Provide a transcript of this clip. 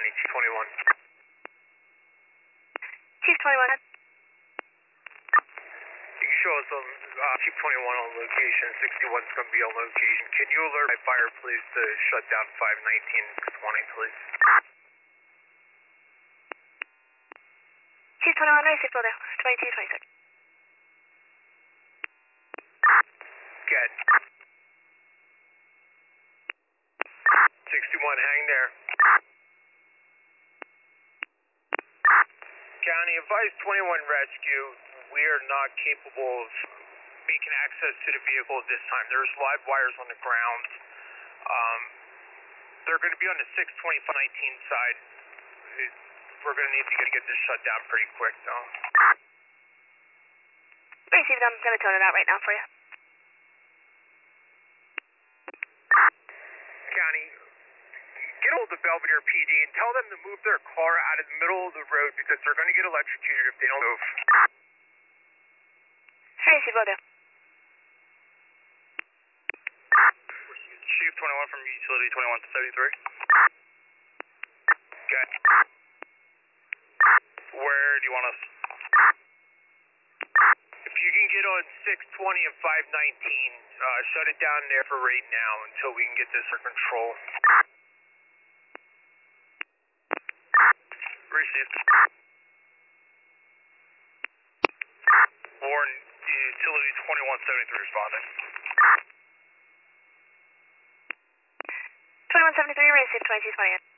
County, Chief 21. Chief 21. You can show us on Chief 21 on location. 61 is going to be on location. Can you alert my fire police to shut down 519-20, please? Chief 21, racing for there. 22, 26. Good. 61, hang there. County, advise 21 rescue. We are not capable of making access to the vehicle at this time. There's live wires on the ground. They're going to be on the 62519 side. We're going to need to get this shut down pretty quick, though. Received, I'm going to tone it out right now for you. County, get hold of Belvedere PD and tell them to move their car out of the middle of the road because they're going to get electrocuted if they don't move. Received, will do. Chief 21 from Utility 2173. Good. Where do you want us? If you can get on 620 and 519, shut it down there for right now until we can get this under control. Received. Warren, Utility 2173 responding. 2173, received, 2228.